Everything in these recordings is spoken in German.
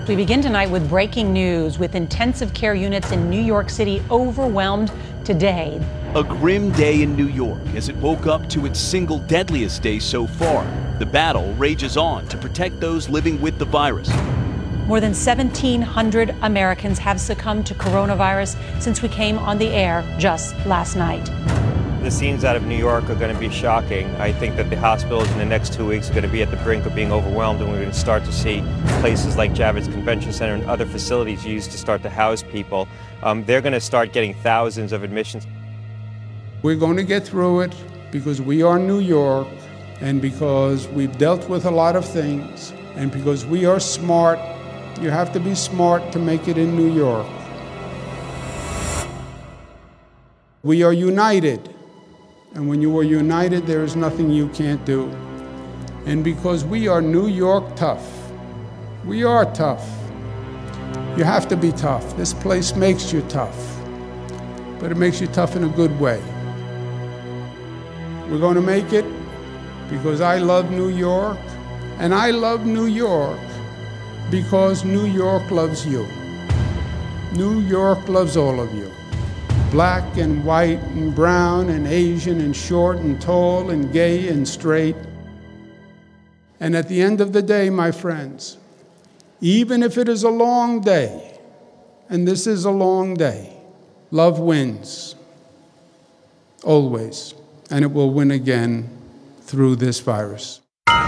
We begin tonight with breaking news, with intensive care units in New York City overwhelmed today. A grim day in New York as it woke up to its single deadliest day so far. The battle rages on to protect those living with the virus. More than 1,700 Americans have succumbed to coronavirus since we came on the air just last night. The scenes out of New York are going to be shocking. I think that the hospitals in the next 2 weeks are going to be at the brink of being overwhelmed, and we're going to start to see places like Javits Convention Center and other facilities used to start to house people. They're going to start getting thousands of admissions. We're going to get through it because we are New York, and because we've dealt with a lot of things, and because we are smart. You have to be smart to make it in New York. We are united. And when you are united, there is nothing you can't do. And because we are New York tough, we are tough. You have to be tough. This place makes you tough. But it makes you tough in a good way. We're going to make it because I love New York. And I love New York because New York loves you. New York loves all of you. Black and white and brown and Asian and short and tall and gay and straight. And at the end of the day, my friends, even if it is a long day, and this is a long day, love wins. Always. And it will win again through this virus.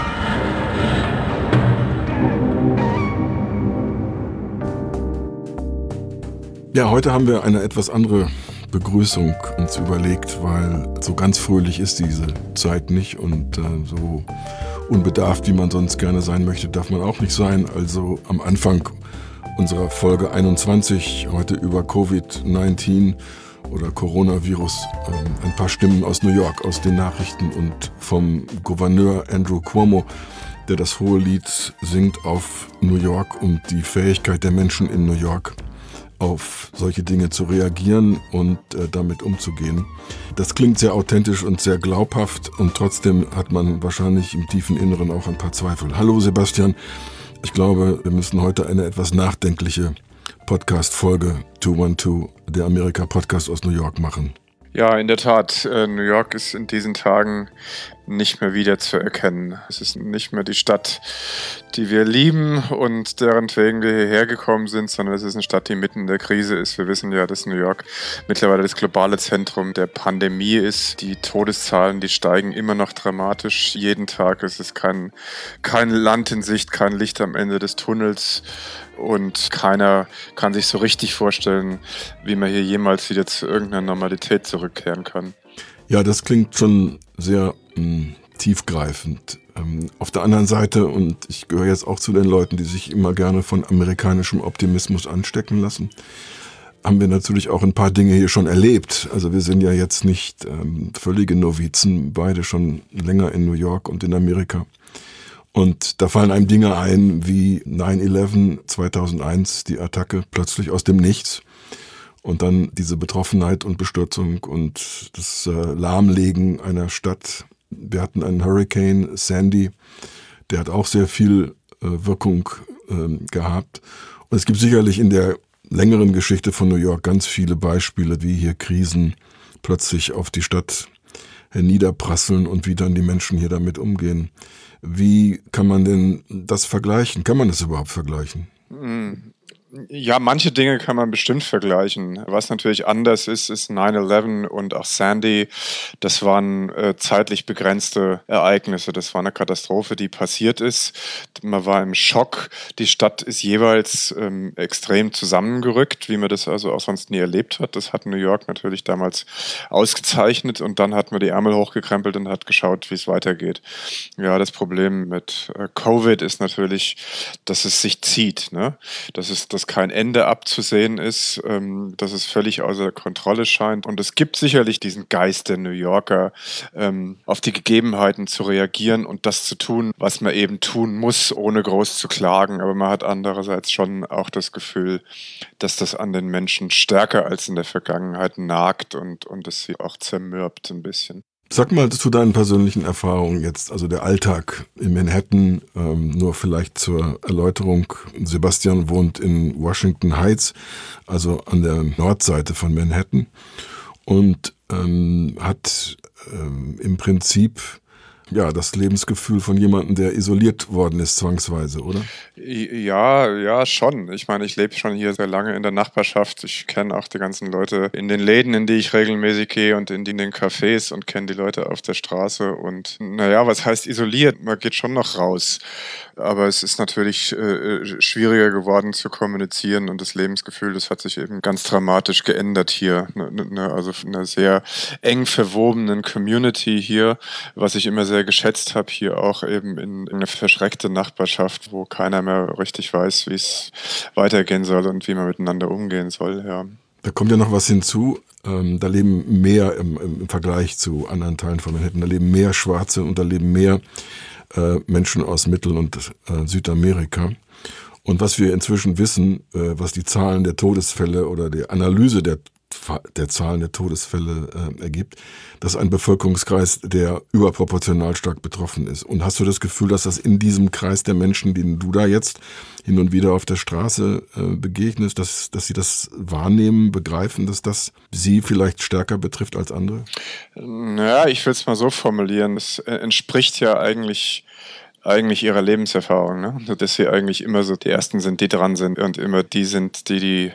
Ja, heute haben wir eine etwas andere Begrüßung uns überlegt, weil so ganz fröhlich ist diese Zeit nicht und so unbedarft, wie man sonst gerne sein möchte, darf man auch nicht sein. Also am Anfang unserer Folge 21, heute über Covid-19 oder Coronavirus, ein paar Stimmen aus New York, aus den Nachrichten und vom Gouverneur Andrew Cuomo, der das hohe Lied singt auf New York und die Fähigkeit der Menschen in New York, auf solche Dinge zu reagieren und damit umzugehen. Das klingt sehr authentisch und sehr glaubhaft und trotzdem hat man wahrscheinlich im tiefen Inneren auch ein paar Zweifel. Hallo Sebastian, ich glaube, wir müssen heute eine etwas nachdenkliche Podcast-Folge 212, der Amerika-Podcast aus New York machen. Ja, in der Tat. New York ist in diesen Tagen nicht mehr wiederzuerkennen. Es ist nicht mehr die Stadt, die wir lieben und deretwegen wir hierher gekommen sind, sondern es ist eine Stadt, die mitten in der Krise ist. Wir wissen ja, dass New York mittlerweile das globale Zentrum der Pandemie ist. Die Todeszahlen, die steigen immer noch dramatisch jeden Tag. Es ist kein Land in Sicht, kein Licht am Ende des Tunnels. Und keiner kann sich so richtig vorstellen, wie man hier jemals wieder zu irgendeiner Normalität zurückkehren kann. Ja, das klingt schon sehr tiefgreifend. Auf der anderen Seite, und ich gehöre jetzt auch zu den Leuten, die sich immer gerne von amerikanischem Optimismus anstecken lassen, haben wir natürlich auch ein paar Dinge hier schon erlebt. Also wir sind ja jetzt nicht völlige Novizen, beide schon länger in New York und in Amerika. Und da fallen einem Dinge ein wie 9/11 2001, die Attacke plötzlich aus dem Nichts. Und dann diese Betroffenheit und Bestürzung und das Lahmlegen einer Stadt. Wir hatten einen Hurricane, Sandy, der hat auch sehr viel Wirkung gehabt. Und es gibt sicherlich in der längeren Geschichte von New York ganz viele Beispiele, wie hier Krisen plötzlich auf die Stadt herniederprasseln und wie dann die Menschen hier damit umgehen. Wie kann man denn das vergleichen? Kann man das überhaupt vergleichen? Ja, manche Dinge kann man bestimmt vergleichen. Was natürlich anders ist 9/11 und auch Sandy. Das waren zeitlich begrenzte Ereignisse. Das war eine Katastrophe, die passiert ist. Man war im Schock. Die Stadt ist jeweils extrem zusammengerückt, wie man das also auch sonst nie erlebt hat. Das hat New York natürlich damals ausgezeichnet und dann hat man die Ärmel hochgekrempelt und hat geschaut, wie es weitergeht. Ja, das Problem mit Covid ist natürlich, dass es sich zieht, ne? Dass kein Ende abzusehen ist, dass es völlig außer Kontrolle scheint. Und es gibt sicherlich diesen Geist der New Yorker, auf die Gegebenheiten zu reagieren und das zu tun, was man eben tun muss, ohne groß zu klagen. Aber man hat andererseits schon auch das Gefühl, dass das an den Menschen stärker als in der Vergangenheit nagt und es sie auch zermürbt ein bisschen. Sag mal zu deinen persönlichen Erfahrungen jetzt, also der Alltag in Manhattan, nur vielleicht zur Erläuterung. Sebastian wohnt in Washington Heights, also an der Nordseite von Manhattan und hat im Prinzip das Lebensgefühl von jemandem, der isoliert worden ist, zwangsweise, oder? Ja, schon. Ich meine, ich lebe schon hier sehr lange in der Nachbarschaft. Ich kenne auch die ganzen Leute in den Läden, in die ich regelmäßig gehe und in den Cafés und kenne die Leute auf der Straße. Und was heißt isoliert? Man geht schon noch raus. Aber es ist natürlich schwieriger geworden zu kommunizieren und das Lebensgefühl, das hat sich eben ganz dramatisch geändert hier. Also eine sehr eng verwobenen Community hier, was ich immer sehr geschätzt habe, hier auch eben in eine verschreckte Nachbarschaft, wo keiner mehr richtig weiß, wie es weitergehen soll und wie man miteinander umgehen soll. Ja. Da kommt ja noch was hinzu. Da leben mehr im Vergleich zu anderen Teilen von Manhattan, da leben mehr Schwarze und da leben mehr Menschen aus Mittel- und Südamerika. Und was wir inzwischen wissen, was die Zahlen der Todesfälle oder die Analyse der Zahlen der Todesfälle ergibt, das ist ein Bevölkerungskreis, der überproportional stark betroffen ist. Und hast du das Gefühl, dass das in diesem Kreis der Menschen, denen du da jetzt hin und wieder auf der Straße begegnest, dass sie das wahrnehmen, begreifen, dass das sie vielleicht stärker betrifft als andere? Ich will es mal so formulieren. Es entspricht ja eigentlich ihrer Lebenserfahrung, ne? Dass sie eigentlich immer so die Ersten sind, die dran sind und immer die sind, die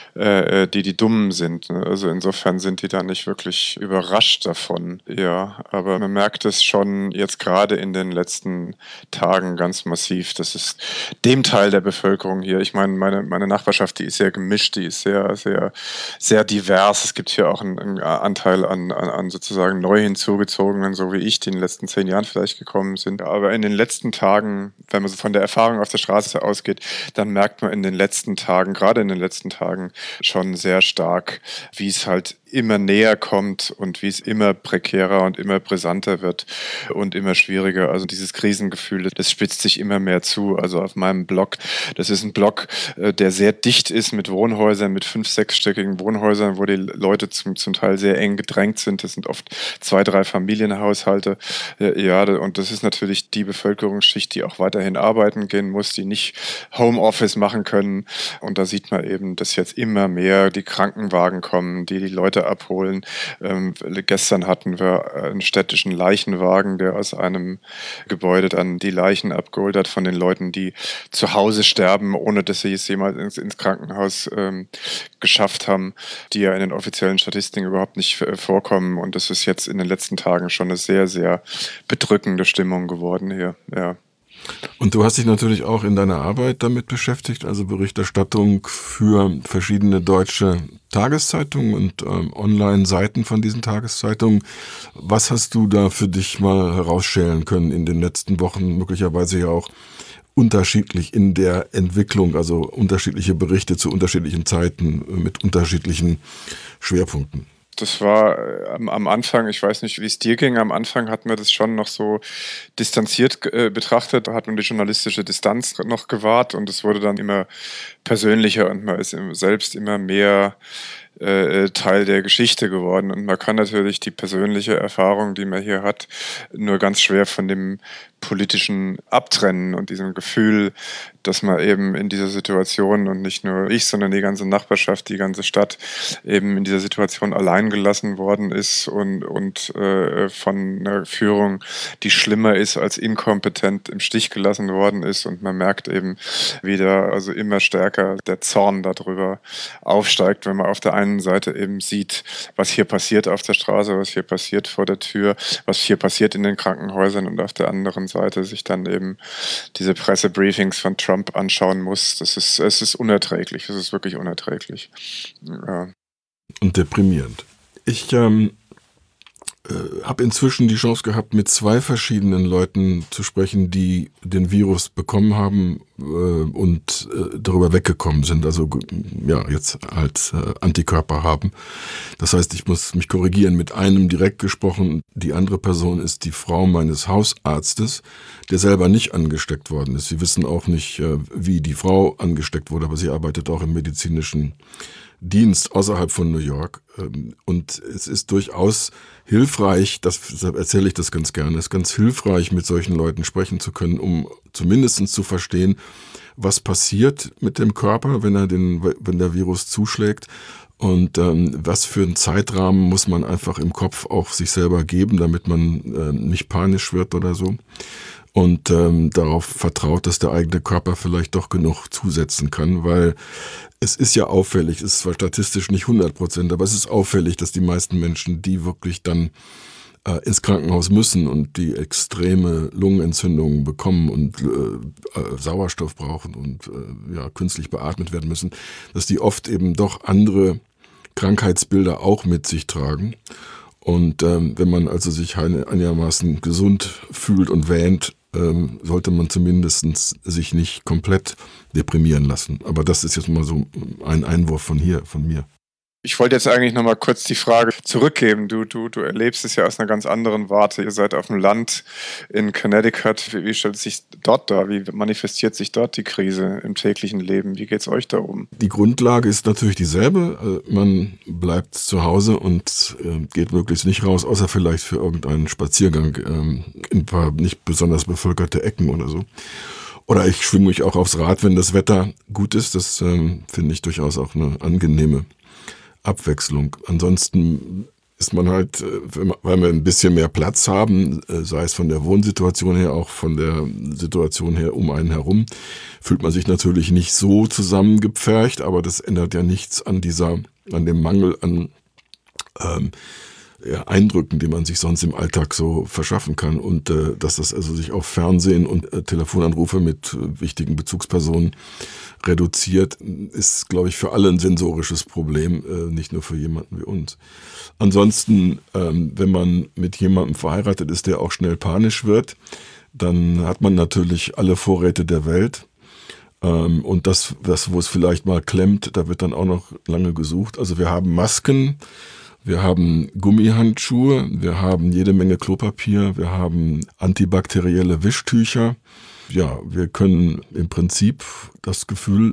Dummen sind. Ne? Also insofern sind die da nicht wirklich überrascht davon. Ja, aber man merkt es schon jetzt gerade in den letzten Tagen ganz massiv. Das ist dem Teil der Bevölkerung hier. Ich meine, meine Nachbarschaft, die ist sehr gemischt, die ist sehr, sehr, sehr divers. Es gibt hier auch einen Anteil an sozusagen neu hinzugezogenen, so wie ich, die in den letzten 10 Jahren vielleicht gekommen sind. Aber in den letzten Tagen, wenn man so von der Erfahrung auf der Straße ausgeht, dann merkt man in den letzten Tagen, gerade in den letzten Tagen, schon sehr stark, wie es halt immer näher kommt und wie es immer prekärer und immer brisanter wird und immer schwieriger. Also dieses Krisengefühl, das spitzt sich immer mehr zu. Also auf meinem Blog, das ist ein Blog, der sehr dicht ist mit Wohnhäusern, mit 5-, 6-stöckigen Wohnhäusern, wo die Leute zum Teil sehr eng gedrängt sind. Das sind oft 2, 3 Familienhaushalte. Ja, und das ist natürlich die Bevölkerungsschicht, die auch weiterhin arbeiten gehen muss, die nicht Homeoffice machen können. Und da sieht man eben, dass jetzt immer mehr die Krankenwagen kommen, die Leute abholen. Gestern hatten wir einen städtischen Leichenwagen, der aus einem Gebäude dann die Leichen abgeholt hat von den Leuten, die zu Hause sterben, ohne dass sie es jemals ins Krankenhaus geschafft haben, die ja in den offiziellen Statistiken überhaupt nicht vorkommen. Und das ist jetzt in den letzten Tagen schon eine sehr, sehr bedrückende Stimmung geworden hier. Ja. Und du hast dich natürlich auch in deiner Arbeit damit beschäftigt, also Berichterstattung für verschiedene deutsche Tageszeitungen und Online-Seiten von diesen Tageszeitungen. Was hast du da für dich mal herausschälen können in den letzten Wochen, möglicherweise ja auch unterschiedlich in der Entwicklung, also unterschiedliche Berichte zu unterschiedlichen Zeiten mit unterschiedlichen Schwerpunkten? Das war am Anfang, ich weiß nicht, wie es dir ging, am Anfang hat man das schon noch so distanziert betrachtet, da hat man die journalistische Distanz noch gewahrt und es wurde dann immer persönlicher und man ist selbst immer mehr Teil der Geschichte geworden. Und man kann natürlich die persönliche Erfahrung, die man hier hat, nur ganz schwer von dem politischen abtrennen und diesem Gefühl, dass man eben in dieser Situation und nicht nur ich, sondern die ganze Nachbarschaft, die ganze Stadt eben in dieser Situation allein gelassen worden ist und von einer Führung, die schlimmer ist als inkompetent, im Stich gelassen worden ist. Und man merkt eben wieder, also immer stärker der Zorn darüber aufsteigt, wenn man auf der einen Seite eben sieht, was hier passiert auf der Straße, was hier passiert vor der Tür, was hier passiert in den Krankenhäusern und auf der anderen Seite sich dann eben diese Pressebriefings von Trump anschauen muss. Es ist unerträglich. Es ist wirklich unerträglich. Ja. Und deprimierend. Ich habe inzwischen die Chance gehabt, mit 2 verschiedenen Leuten zu sprechen, die den Virus bekommen haben und darüber weggekommen sind, also ja, jetzt halt Antikörper haben. Das heißt, ich muss mich korrigieren, mit einem direkt gesprochen. Die andere Person ist die Frau meines Hausarztes, der selber nicht angesteckt worden ist. Sie wissen auch nicht, wie die Frau angesteckt wurde, aber sie arbeitet auch im medizinischen Dienst außerhalb von New York. Und es ist durchaus hilfreich, deshalb erzähle ich das ganz gerne, es ist ganz hilfreich, mit solchen Leuten sprechen zu können, um zumindest zu verstehen, was passiert mit dem Körper, wenn der Virus zuschlägt. Und was für einen Zeitrahmen muss man einfach im Kopf auch sich selber geben, damit man nicht panisch wird oder so. Und darauf vertraut, dass der eigene Körper vielleicht doch genug zusetzen kann, weil es ist ja auffällig, es ist zwar statistisch nicht 100%, aber es ist auffällig, dass die meisten Menschen, die wirklich dann ins Krankenhaus müssen und die extreme Lungenentzündungen bekommen und Sauerstoff brauchen und künstlich beatmet werden müssen, dass die oft eben doch andere Krankheitsbilder auch mit sich tragen. Und wenn man also sich einigermaßen gesund fühlt und wähnt, sollte man zumindest sich nicht komplett deprimieren lassen. Aber das ist jetzt mal so ein Einwurf von mir. Ich wollte jetzt eigentlich nochmal kurz die Frage zurückgeben. Du erlebst es ja aus einer ganz anderen Warte. Ihr seid auf dem Land in Connecticut. Wie stellt es sich dort dar? Wie manifestiert sich dort die Krise im täglichen Leben? Wie geht es euch darum? Die Grundlage ist natürlich dieselbe. Man bleibt zu Hause und geht möglichst nicht raus, außer vielleicht für irgendeinen Spaziergang in ein paar nicht besonders bevölkerte Ecken oder so. Oder ich schwinge mich auch aufs Rad, wenn das Wetter gut ist. Das finde ich durchaus auch eine angenehme Abwechslung. Ansonsten ist man halt, weil wir ein bisschen mehr Platz haben, sei es von der Wohnsituation her, auch von der Situation her um einen herum, fühlt man sich natürlich nicht so zusammengepfercht, aber das ändert ja nichts an dem Mangel an Eindrücken, die man sich sonst im Alltag so verschaffen kann, und dass das also sich auf Fernsehen und Telefonanrufe mit wichtigen Bezugspersonen reduziert, ist, glaube ich, für alle ein sensorisches Problem, nicht nur für jemanden wie uns. Ansonsten, wenn man mit jemandem verheiratet ist, der auch schnell panisch wird, dann hat man natürlich alle Vorräte der Welt. Und das, wo es vielleicht mal klemmt, da wird dann auch noch lange gesucht. Also wir haben Masken, wir haben Gummihandschuhe, wir haben jede Menge Klopapier, wir haben antibakterielle Wischtücher. Ja, wir können im Prinzip das Gefühl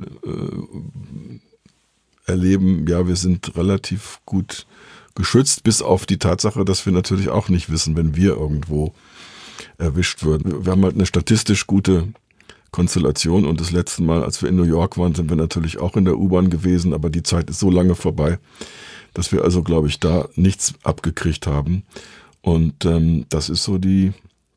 erleben, ja, wir sind relativ gut geschützt, bis auf die Tatsache, dass wir natürlich auch nicht wissen, wenn wir irgendwo erwischt würden. Wir haben halt eine statistisch gute Konstellation, und das letzte Mal, als wir in New York waren, sind wir natürlich auch in der U-Bahn gewesen, aber die Zeit ist so lange vorbei, dass wir also, glaube ich, da nichts abgekriegt haben. Und das ist so die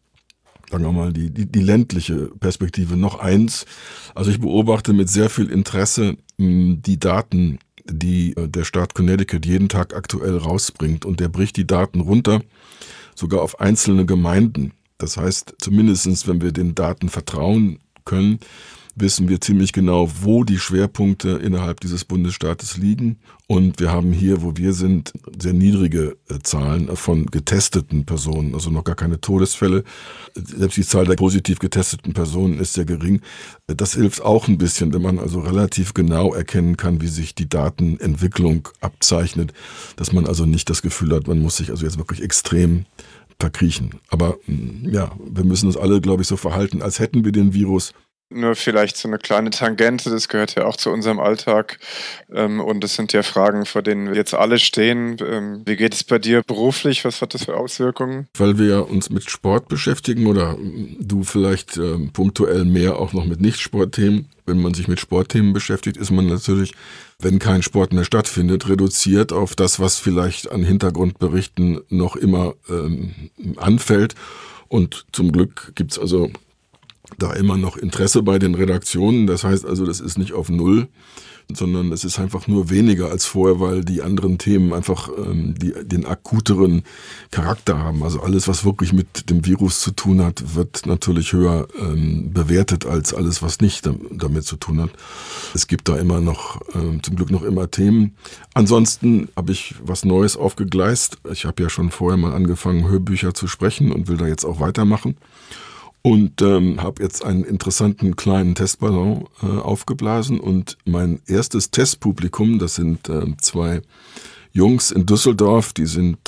ländliche Perspektive. Noch eins, also ich beobachte mit sehr viel Interesse die Daten, die der Staat Connecticut jeden Tag aktuell rausbringt, und der bricht die Daten runter, sogar auf einzelne Gemeinden. Das heißt, zumindest wenn wir den Daten vertrauen können, wissen wir ziemlich genau, wo die Schwerpunkte innerhalb dieses Bundesstaates liegen. Und wir haben hier, wo wir sind, sehr niedrige Zahlen von getesteten Personen, also noch gar keine Todesfälle. Selbst die Zahl der positiv getesteten Personen ist sehr gering. Das hilft auch ein bisschen, wenn man also relativ genau erkennen kann, wie sich die Datenentwicklung abzeichnet, dass man also nicht das Gefühl hat, man muss sich also jetzt wirklich extrem verkriechen. Aber ja, wir müssen uns alle, glaube ich, so verhalten, als hätten wir den Virus. Nur vielleicht so eine kleine Tangente, das gehört ja auch zu unserem Alltag, und das sind ja Fragen, vor denen wir jetzt alle stehen. Wie geht es bei dir beruflich? Was hat das für Auswirkungen? Weil wir uns mit Sport beschäftigen, oder du vielleicht punktuell mehr auch noch mit Nicht-Sportthemen. Wenn man sich mit Sportthemen beschäftigt, ist man natürlich, wenn kein Sport mehr stattfindet, reduziert auf das, was vielleicht an Hintergrundberichten noch immer anfällt. Und zum Glück gibt's also da immer noch Interesse bei den Redaktionen. Das heißt also, das ist nicht auf Null, sondern es ist einfach nur weniger als vorher, weil die anderen Themen einfach den akuteren Charakter haben. Also alles, was wirklich mit dem Virus zu tun hat, wird natürlich höher bewertet als alles, was nicht damit zu tun hat. Es gibt da immer noch, zum Glück noch immer Themen. Ansonsten habe ich was Neues aufgegleist. Ich habe ja schon vorher mal angefangen, Hörbücher zu sprechen, und will da jetzt auch weitermachen. Und habe jetzt einen interessanten kleinen Testballon aufgeblasen, und mein erstes Testpublikum, das sind 2 Jungs in Düsseldorf, die sind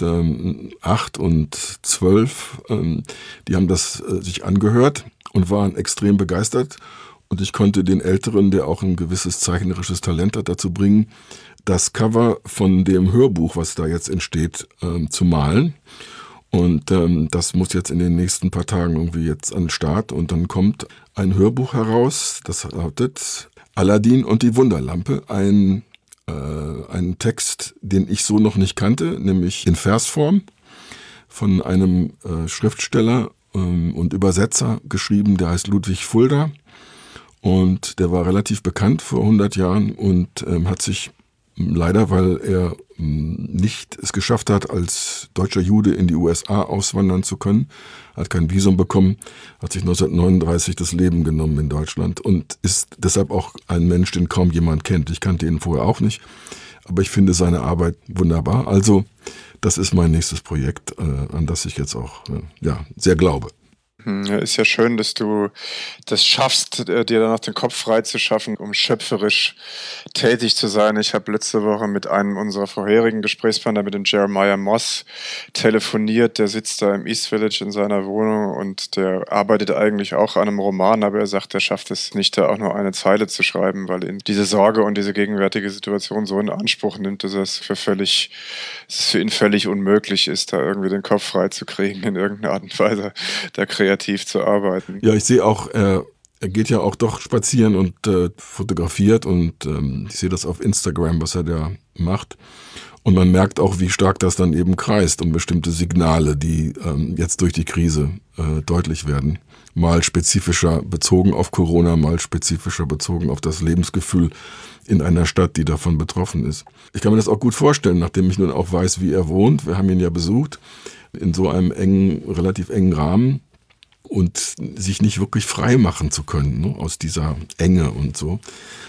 8 und 12, die haben das sich angehört und waren extrem begeistert und ich konnte den Älteren, der auch ein gewisses zeichnerisches Talent hat, dazu bringen, das Cover von dem Hörbuch, was da jetzt entsteht, zu malen. Und das muss jetzt in den nächsten paar Tagen irgendwie jetzt an den Start. Und dann kommt ein Hörbuch heraus, das lautet Aladdin und die Wunderlampe. Ein Text, den ich so noch nicht kannte, nämlich in Versform von einem Schriftsteller und Übersetzer geschrieben, der heißt Ludwig Fulda. Und der war relativ bekannt vor 100 Jahren und hat sich leider, weil er nicht es geschafft hat, als deutscher Jude in die USA auswandern zu können, hat kein Visum bekommen, hat sich 1939 das Leben genommen in Deutschland und ist deshalb auch ein Mensch, den kaum jemand kennt. Ich kannte ihn vorher auch nicht, aber ich finde seine Arbeit wunderbar. Also das ist mein nächstes Projekt, an das ich jetzt auch sehr glaube. Ja, ist ja schön, dass du das schaffst, dir danach den Kopf frei zu schaffen, um schöpferisch tätig zu sein. Ich habe letzte Woche mit einem unserer vorherigen Gesprächspartner, mit dem Jeremiah Moss, telefoniert. Der sitzt da im East Village in seiner Wohnung und der arbeitet eigentlich auch an einem Roman, aber er sagt, er schafft es nicht, da auch nur eine Zeile zu schreiben, weil ihn diese Sorge und diese gegenwärtige Situation so in Anspruch nimmt, dass es für ihn völlig unmöglich ist, da irgendwie den Kopf frei zu kriegen, in irgendeiner Art und Weise da kreativ zu arbeiten. Ja, ich sehe auch, er geht ja auch doch spazieren und fotografiert und ich sehe das auf Instagram, was er da macht. Und man merkt auch, wie stark das dann eben kreist um bestimmte Signale, die jetzt durch die Krise deutlich werden. Mal spezifischer bezogen auf Corona, mal spezifischer bezogen auf das Lebensgefühl in einer Stadt, die davon betroffen ist. Ich kann mir das auch gut vorstellen, nachdem ich nun auch weiß, wie er wohnt. Wir haben ihn ja besucht in so einem relativ engen Rahmen. Und sich nicht wirklich frei machen zu können, ne, aus dieser Enge und so.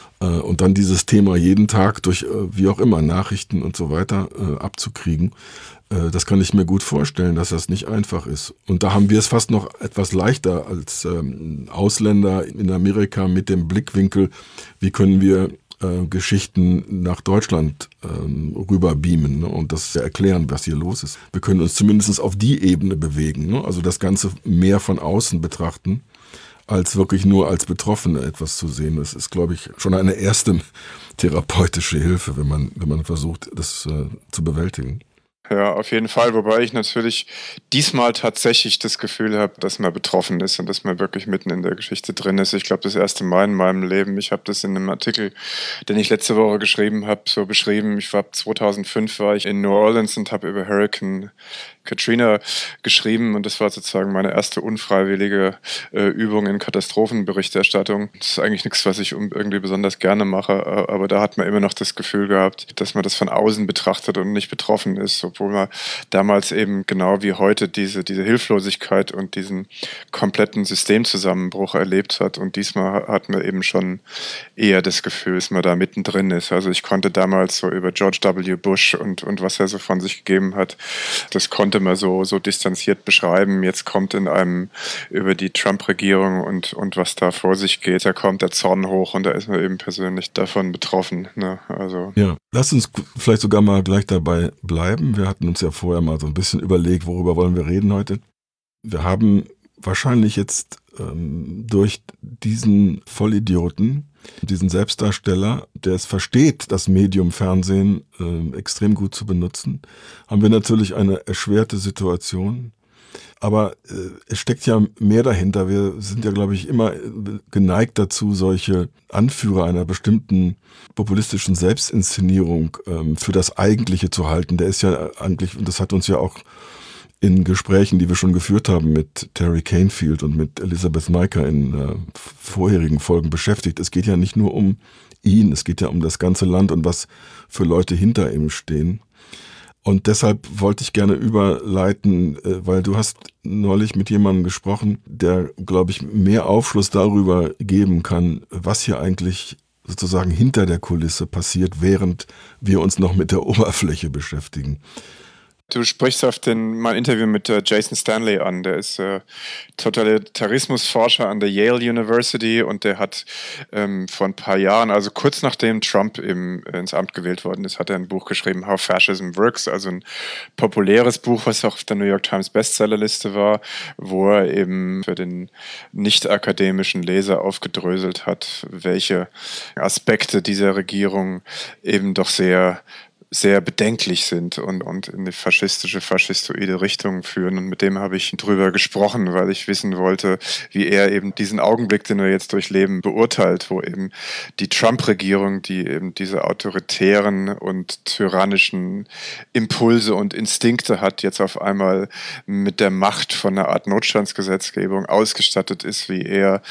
Und dann dieses Thema jeden Tag durch, wie auch immer, Nachrichten und so weiter abzukriegen, das kann ich mir gut vorstellen, dass das nicht einfach ist. Und da haben wir es fast noch etwas leichter als Ausländer in Amerika mit dem Blickwinkel, wie können wir Geschichten nach Deutschland rüber beamen, ne, und das erklären, was hier los ist. Wir können uns zumindest auf die Ebene bewegen, ne, also das Ganze mehr von außen betrachten, als wirklich nur als Betroffene etwas zu sehen. Das ist, glaube ich, schon eine erste therapeutische Hilfe, wenn man versucht, das zu bewältigen. Ja, auf jeden Fall, wobei ich natürlich diesmal tatsächlich das Gefühl habe, dass man betroffen ist und dass man wirklich mitten in der Geschichte drin ist. Ich glaube, das erste Mal in meinem Leben, ich habe das in einem Artikel, den ich letzte Woche geschrieben habe, so beschrieben. 2005 war ich in New Orleans und habe über Hurricane Katrina geschrieben und das war sozusagen meine erste unfreiwillige Übung in Katastrophenberichterstattung. Das ist eigentlich nichts, was ich irgendwie besonders gerne mache, aber da hat man immer noch das Gefühl gehabt, dass man das von außen betrachtet und nicht betroffen ist, obwohl man damals eben genau wie heute diese Hilflosigkeit und diesen kompletten Systemzusammenbruch erlebt hat und diesmal hat man eben schon eher das Gefühl, dass man da mittendrin ist. Also ich konnte damals so über George W. Bush und was er so von sich gegeben hat, das konnte man so distanziert beschreiben. Jetzt kommt in einem über die Trump-Regierung und was da vor sich geht, da kommt der Zorn hoch und da ist man eben persönlich davon betroffen. Ne? Also. Ja, lass uns vielleicht sogar mal gleich dabei bleiben. Wir hatten uns ja vorher mal so ein bisschen überlegt, worüber wollen wir reden heute. Wir haben wahrscheinlich jetzt durch diesen Vollidioten, diesen Selbstdarsteller, der es versteht, das Medium Fernsehen extrem gut zu benutzen, haben wir natürlich eine erschwerte Situation. Aber es steckt ja mehr dahinter. Wir sind ja, glaube ich, immer geneigt dazu, solche Anführer einer bestimmten populistischen Selbstinszenierung für das Eigentliche zu halten. Der ist ja eigentlich, und das hat uns ja auch in Gesprächen, die wir schon geführt haben mit Terry Canfield und mit Elizabeth Neiker in vorherigen Folgen beschäftigt. Es geht ja nicht nur um ihn, es geht ja um das ganze Land und was für Leute hinter ihm stehen. Und deshalb wollte ich gerne überleiten, weil du hast neulich mit jemandem gesprochen, der, glaube ich, mehr Aufschluss darüber geben kann, was hier eigentlich sozusagen hinter der Kulisse passiert, während wir uns noch mit der Oberfläche beschäftigen. Du sprichst auf mein Interview mit Jason Stanley an. Der ist Totalitarismusforscher an der Yale University und der hat vor ein paar Jahren, also kurz nachdem Trump ins Amt gewählt worden ist, hat er ein Buch geschrieben, How Fascism Works, also ein populäres Buch, was auch auf der New York Times Bestsellerliste war, wo er eben für den nicht-akademischen Leser aufgedröselt hat, welche Aspekte dieser Regierung eben doch sehr bedenklich sind und in die faschistoide Richtung führen. Und mit dem habe ich drüber gesprochen, weil ich wissen wollte, wie er eben diesen Augenblick, den wir jetzt durchleben, beurteilt, wo eben die Trump-Regierung, die eben diese autoritären und tyrannischen Impulse und Instinkte hat, jetzt auf einmal mit der Macht von einer Art Notstandsgesetzgebung ausgestattet ist, für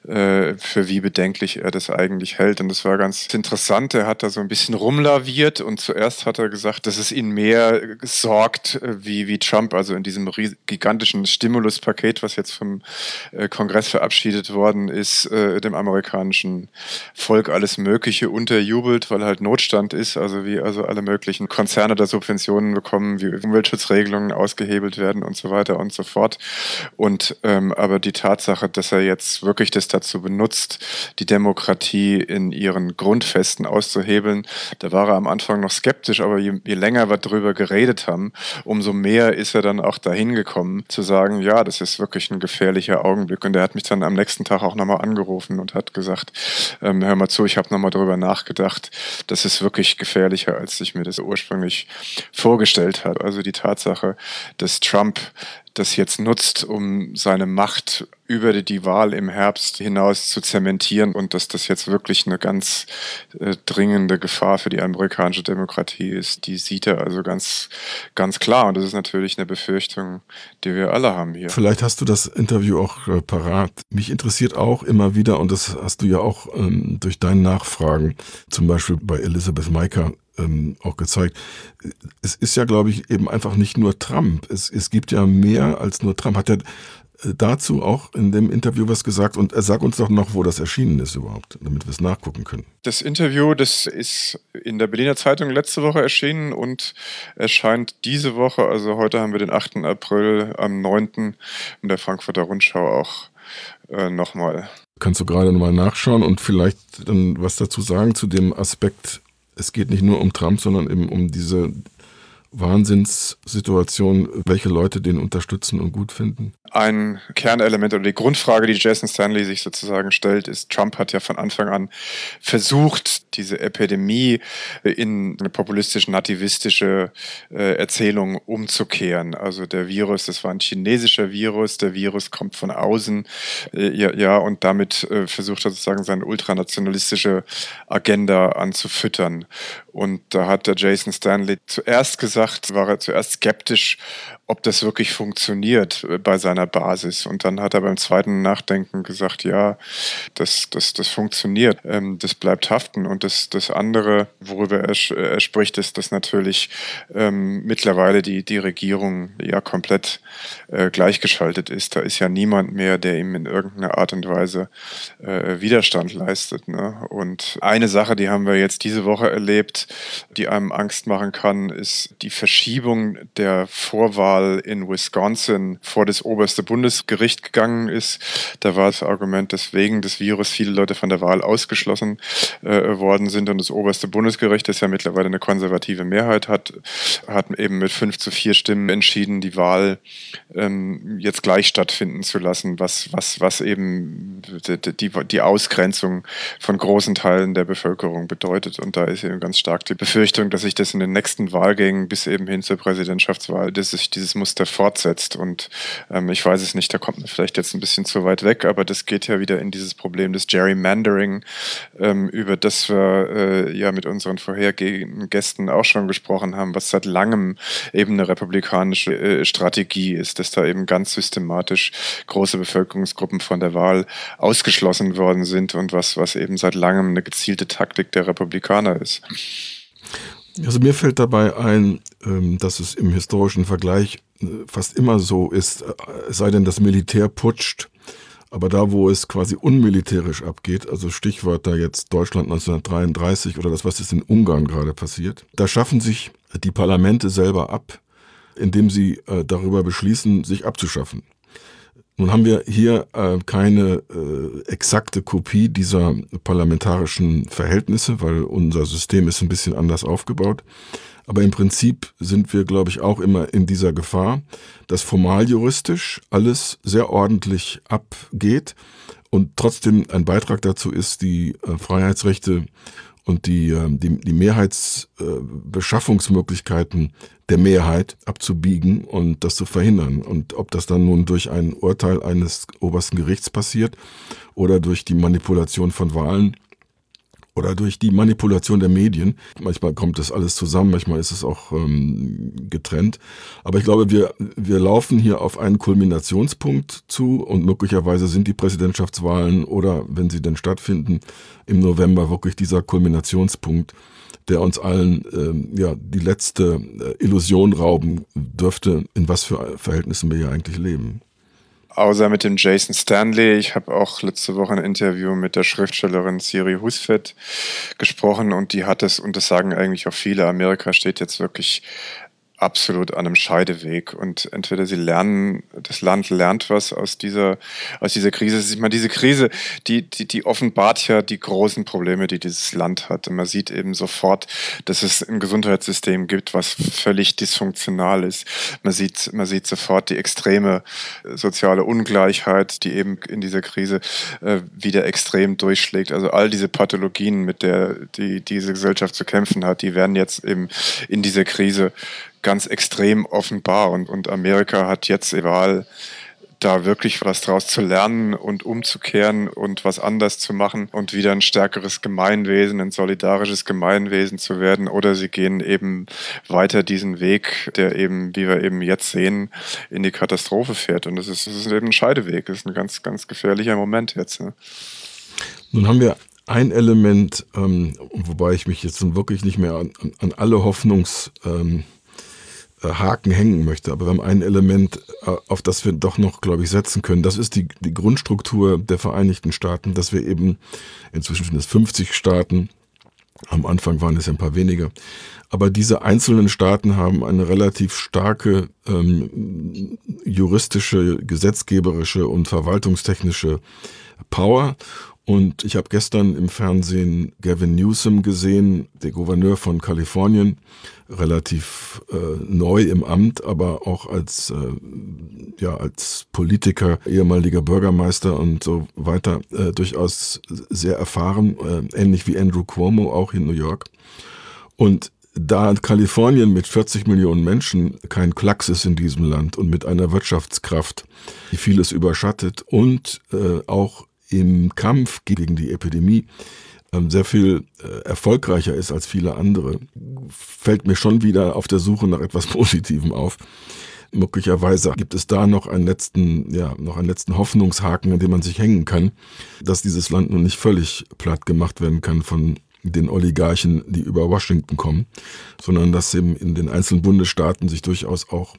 wie bedenklich er das eigentlich hält. Und das war ganz interessant. Er hat da so ein bisschen rumlaviert und zuerst hat er gesagt, dass es ihn mehr sorgt, wie Trump, also in diesem gigantischen Stimuluspaket, was jetzt vom Kongress verabschiedet worden ist, dem amerikanischen Volk alles Mögliche unterjubelt, weil halt Notstand ist, also wie alle möglichen Konzerne da Subventionen bekommen, wie Umweltschutzregelungen ausgehebelt werden und so weiter und so fort. Und aber die Tatsache, dass er jetzt wirklich das dazu benutzt, die Demokratie in ihren Grundfesten auszuhebeln, da war er am Anfang noch skeptisch, aber je länger wir darüber geredet haben, umso mehr ist er dann auch dahin gekommen, zu sagen, ja, das ist wirklich ein gefährlicher Augenblick. Und er hat mich dann am nächsten Tag auch nochmal angerufen und hat gesagt, hör mal zu, ich habe nochmal darüber nachgedacht, das ist wirklich gefährlicher, als ich mir das ursprünglich vorgestellt habe. Also die Tatsache, dass Trump das jetzt nutzt, um seine Macht über die Wahl im Herbst hinaus zu zementieren und dass das jetzt wirklich eine ganz dringende Gefahr für die amerikanische Demokratie ist, die sieht er also ganz, ganz klar. Und das ist natürlich eine Befürchtung, die wir alle haben hier. Vielleicht hast du das Interview auch parat. Mich interessiert auch immer wieder, und das hast du ja auch durch deine Nachfragen, zum Beispiel bei Elizabeth Maika, auch gezeigt. Es ist ja, glaube ich, eben einfach nicht nur Trump. Es gibt ja mehr als nur Trump. Hat er dazu auch in dem Interview was gesagt? Und sag uns doch noch, wo das erschienen ist überhaupt, damit wir es nachgucken können. Das Interview, das ist in der Berliner Zeitung letzte Woche erschienen und erscheint diese Woche, also heute haben wir den 8. April, am 9. in der Frankfurter Rundschau auch nochmal. Kannst du gerade nochmal nachschauen und vielleicht dann was dazu sagen zu dem Aspekt, es geht nicht nur um Trump, sondern eben um diese Wahnsinnssituation, welche Leute den unterstützen und gut finden? Ein Kernelement oder die Grundfrage, die Jason Stanley sich sozusagen stellt, ist, Trump hat ja von Anfang an versucht, diese Epidemie in eine populistisch-nativistische Erzählung umzukehren. Also der Virus, das war ein chinesischer Virus, der Virus kommt von außen, und damit versucht er sozusagen seine ultranationalistische Agenda anzufüttern. Und da hat der Jason Stanley war er zuerst skeptisch, ob das wirklich funktioniert bei seiner Basis. Und dann hat er beim zweiten Nachdenken gesagt, ja, das funktioniert, das bleibt haften. Und das andere, worüber er spricht, ist, dass natürlich mittlerweile die Regierung ja komplett gleichgeschaltet ist. Da ist ja niemand mehr, der ihm in irgendeiner Art und Weise Widerstand leistet. Ne? Und eine Sache, die haben wir jetzt diese Woche erlebt, die einem Angst machen kann, ist die Verschiebung der Vorwahl in Wisconsin vor das oberste Bundesgericht gegangen ist. Da war das Argument, dass wegen des Virus viele Leute von der Wahl ausgeschlossen worden sind und das oberste Bundesgericht, das ja mittlerweile eine konservative Mehrheit hat eben mit 5:4 Stimmen entschieden, die Wahl jetzt gleich stattfinden zu lassen, was eben die Ausgrenzung von großen Teilen der Bevölkerung bedeutet. Und da ist eben ganz stark die Befürchtung, dass sich das in den nächsten Wahlgängen bis eben hin zur Präsidentschaftswahl, dass sich dieses Muster fortsetzt. Und ich weiß es nicht, da kommt man vielleicht jetzt ein bisschen zu weit weg, aber das geht ja wieder in dieses Problem des Gerrymandering, über das wir ja mit unseren vorhergehenden Gästen auch schon gesprochen haben, was seit langem eben eine republikanische Strategie ist, dass da eben ganz systematisch große Bevölkerungsgruppen von der Wahl ausgeschlossen worden sind und was eben seit langem eine gezielte Taktik der Republikaner ist. Also mir fällt dabei ein, dass es im historischen Vergleich fast immer so ist, es sei denn, das Militär putscht, aber da, wo es quasi unmilitärisch abgeht, also Stichwort da jetzt Deutschland 1933 oder das, was ist in Ungarn gerade passiert, da schaffen sich die Parlamente selber ab, indem sie darüber beschließen, sich abzuschaffen. Nun haben wir hier keine exakte Kopie dieser parlamentarischen Verhältnisse, weil unser System ist ein bisschen anders aufgebaut. Aber im Prinzip sind wir, glaube ich, auch immer in dieser Gefahr, dass formal juristisch alles sehr ordentlich abgeht und trotzdem ein Beitrag dazu ist, die Freiheitsrechte und die Mehrheitsbeschaffungsmöglichkeiten der Mehrheit abzubiegen und das zu verhindern. Und ob das dann nun durch ein Urteil eines obersten Gerichts passiert oder durch die Manipulation von Wahlen oder durch die Manipulation der Medien. Manchmal kommt das alles zusammen, manchmal ist es auch getrennt. Aber ich glaube, wir laufen hier auf einen Kulminationspunkt zu und möglicherweise sind die Präsidentschaftswahlen oder, wenn sie denn stattfinden, im November wirklich dieser Kulminationspunkt, der uns allen die letzte Illusion rauben dürfte, in was für Verhältnissen wir hier eigentlich leben. Außer mit dem Jason Stanley. Ich habe auch letzte Woche ein Interview mit der Schriftstellerin Siri Husfeld gesprochen und die hat es, und das sagen eigentlich auch viele, Amerika steht jetzt wirklich absolut an einem Scheideweg und entweder das Land lernt was aus dieser Krise. Ich meine, diese Krise, die offenbart ja die großen Probleme, die dieses Land hat. Und man sieht eben sofort, dass es ein Gesundheitssystem gibt, was völlig dysfunktional ist. Man sieht sofort die extreme soziale Ungleichheit, die eben in dieser Krise wieder extrem durchschlägt. Also all diese Pathologien, mit der diese Gesellschaft zu kämpfen hat, die werden jetzt eben in dieser Krise ganz extrem offenbar und Amerika hat jetzt die Wahl, da wirklich was draus zu lernen und umzukehren und was anders zu machen und wieder ein stärkeres Gemeinwesen, ein solidarisches Gemeinwesen zu werden, oder sie gehen eben weiter diesen Weg, der eben, wie wir eben jetzt sehen, in die Katastrophe fährt. Und das ist eben ein Scheideweg, das ist ein ganz, ganz gefährlicher Moment jetzt. Ne? Nun haben wir ein Element, wobei ich mich jetzt wirklich nicht mehr an alle Haken hängen möchte. Aber wir haben ein Element, auf das wir doch noch, glaube ich, setzen können. Das ist die Grundstruktur der Vereinigten Staaten, dass wir eben, inzwischen sind es 50 Staaten, am Anfang waren es ja ein paar weniger, aber diese einzelnen Staaten haben eine relativ starke juristische, gesetzgeberische und verwaltungstechnische Power. Und ich habe gestern im Fernsehen Gavin Newsom gesehen, der Gouverneur von Kalifornien, relativ neu im Amt, aber auch als Politiker, ehemaliger Bürgermeister und so weiter, durchaus sehr erfahren, ähnlich wie Andrew Cuomo auch in New York. Und da Kalifornien mit 40 Millionen Menschen kein Klacks ist in diesem Land und mit einer Wirtschaftskraft, die vieles überschattet und auch im Kampf gegen die Epidemie sehr viel erfolgreicher ist als viele andere, fällt mir schon wieder auf der Suche nach etwas Positivem auf. Möglicherweise gibt es da noch einen letzten Hoffnungshaken, an dem man sich hängen kann, dass dieses Land nun nicht völlig platt gemacht werden kann von den Oligarchen, die über Washington kommen, sondern dass eben in den einzelnen Bundesstaaten sich durchaus auch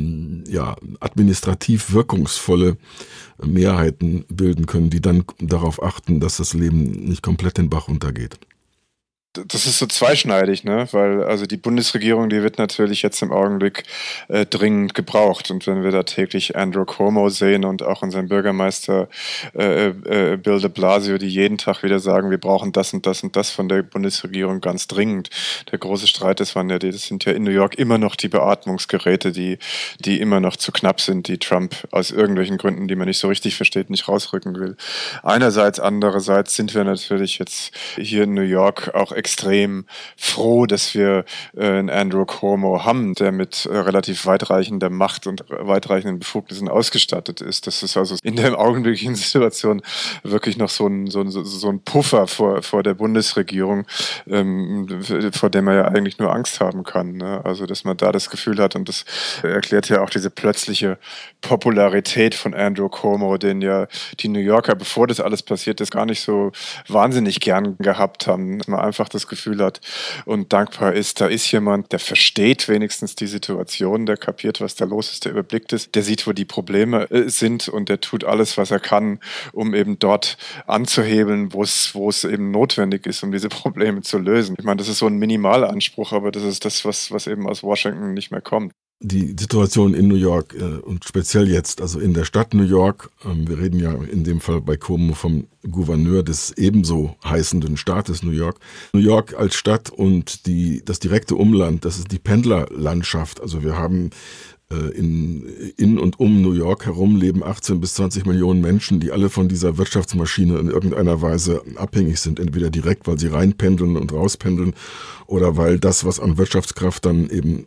administrativ wirkungsvolle Mehrheiten bilden können, die dann darauf achten, dass das Leben nicht komplett den Bach runtergeht. Das ist so zweischneidig, ne? Weil also die Bundesregierung, die wird natürlich jetzt im Augenblick dringend gebraucht. Und wenn wir da täglich Andrew Cuomo sehen und auch unseren Bürgermeister Bill de Blasio, die jeden Tag wieder sagen, wir brauchen das und das und das von der Bundesregierung ganz dringend. Der große Streit, das sind ja in New York immer noch die Beatmungsgeräte, die immer noch zu knapp sind, die Trump aus irgendwelchen Gründen, die man nicht so richtig versteht, nicht rausrücken will. Andererseits sind wir natürlich jetzt hier in New York auch extrem froh, dass wir einen Andrew Cuomo haben, der mit relativ weitreichender Macht und weitreichenden Befugnissen ausgestattet ist. Das ist also in der augenblicklichen Situation wirklich noch so ein Puffer vor der Bundesregierung, vor dem man ja eigentlich nur Angst haben kann. Ne? Also, dass man da das Gefühl hat, und das erklärt ja auch diese plötzliche Popularität von Andrew Cuomo, den ja die New Yorker, bevor das alles passiert ist, gar nicht so wahnsinnig gern gehabt haben. Dass man einfach das Gefühl hat und dankbar ist, da ist jemand, der versteht wenigstens die Situation, der kapiert, was da los ist, der überblickt es, der sieht, wo die Probleme sind und der tut alles, was er kann, um eben dort anzuhebeln, wo es eben notwendig ist, um diese Probleme zu lösen. Ich meine, das ist so ein Minimalanspruch, aber das ist das, was eben aus Washington nicht mehr kommt. Die Situation in New York und speziell jetzt, also in der Stadt New York, wir reden ja in dem Fall bei Cuomo vom Gouverneur des ebenso heißenden Staates New York. New York als Stadt und das direkte Umland, das ist die Pendlerlandschaft. Also wir haben in und um New York herum leben 18 bis 20 Millionen Menschen, die alle von dieser Wirtschaftsmaschine in irgendeiner Weise abhängig sind. Entweder direkt, weil sie reinpendeln und rauspendeln oder weil das, was an Wirtschaftskraft dann eben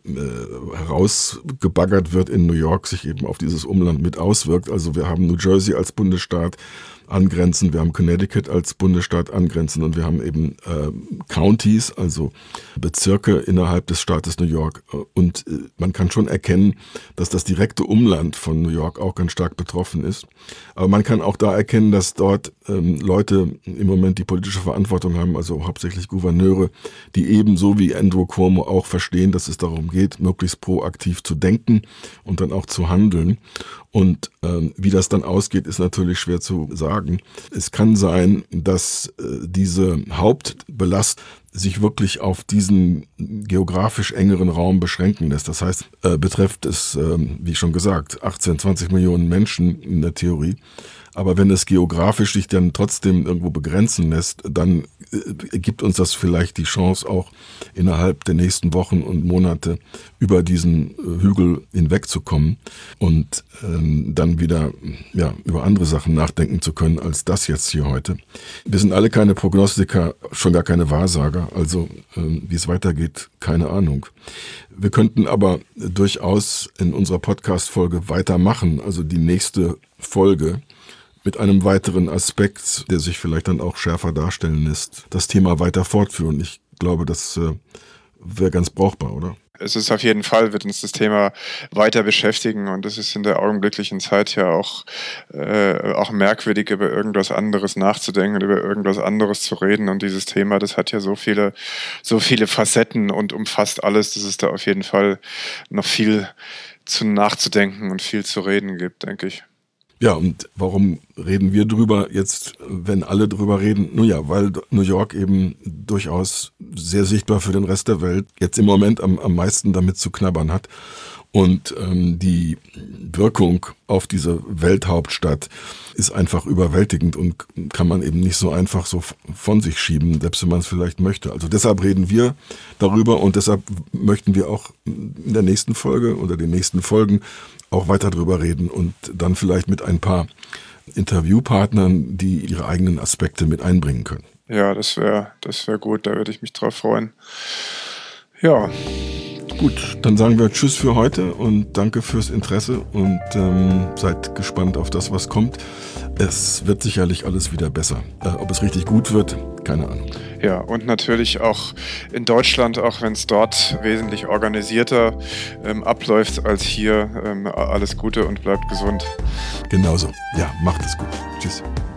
herausgebaggert wird in New York, sich eben auf dieses Umland mit auswirkt. Also wir haben New Jersey als Bundesstaat angrenzen, wir haben Connecticut als Bundesstaat angrenzen und wir haben eben Counties, also Bezirke innerhalb des Staates New York. Und man kann schon erkennen, dass das direkte Umland von New York auch ganz stark betroffen ist. Aber man kann auch da erkennen, dass dort Leute im Moment die politische Verantwortung haben, also hauptsächlich Gouverneure, die ebenso wie Andrew Cuomo auch verstehen, dass es darum geht, möglichst proaktiv zu denken und dann auch zu handeln. Und wie das dann ausgeht, ist natürlich schwer zu sagen. Es kann sein, dass diese Hauptbelastung sich wirklich auf diesen geografisch engeren Raum beschränken lässt. Das heißt, betrifft es, wie schon gesagt, 18, 20 Millionen Menschen in der Theorie. Aber wenn es geografisch sich dann trotzdem irgendwo begrenzen lässt, dann gibt uns das vielleicht die Chance, auch innerhalb der nächsten Wochen und Monate über diesen Hügel hinwegzukommen und dann wieder über andere Sachen nachdenken zu können als das jetzt hier heute. Wir sind alle keine Prognostiker, schon gar keine Wahrsager, also wie es weitergeht, keine Ahnung. Wir könnten aber durchaus in unserer Podcast-Folge weitermachen, also die nächste Folge mit einem weiteren Aspekt, der sich vielleicht dann auch schärfer darstellen lässt, das Thema weiter fortführen. Ich glaube, das wäre ganz brauchbar, oder? Es ist auf jeden Fall, wird uns das Thema weiter beschäftigen und es ist in der augenblicklichen Zeit ja auch merkwürdig, über irgendwas anderes nachzudenken, über irgendwas anderes zu reden und dieses Thema, das hat ja so viele Facetten und umfasst alles, dass es da auf jeden Fall noch viel zu nachzudenken und viel zu reden gibt, denke ich. Ja, und warum reden wir drüber jetzt, wenn alle drüber reden? Nun ja, weil New York eben durchaus sehr sichtbar für den Rest der Welt jetzt im Moment am meisten damit zu knabbern hat. Und die Wirkung auf diese Welthauptstadt ist einfach überwältigend und kann man eben nicht so einfach so von sich schieben, selbst wenn man es vielleicht möchte. Also deshalb reden wir darüber und deshalb möchten wir auch in der nächsten Folge oder den nächsten Folgen auch weiter drüber reden und dann vielleicht mit ein paar Interviewpartnern, die ihre eigenen Aspekte mit einbringen können. Ja, das wär gut, da würde ich mich drauf freuen. Ja. Gut, dann sagen wir Tschüss für heute und danke fürs Interesse und seid gespannt auf das, was kommt. Es wird sicherlich alles wieder besser. Ob es richtig gut wird, keine Ahnung. Ja, und natürlich auch in Deutschland, auch wenn es dort wesentlich organisierter abläuft als hier, alles Gute und bleibt gesund. Genauso. Ja, macht es gut. Tschüss.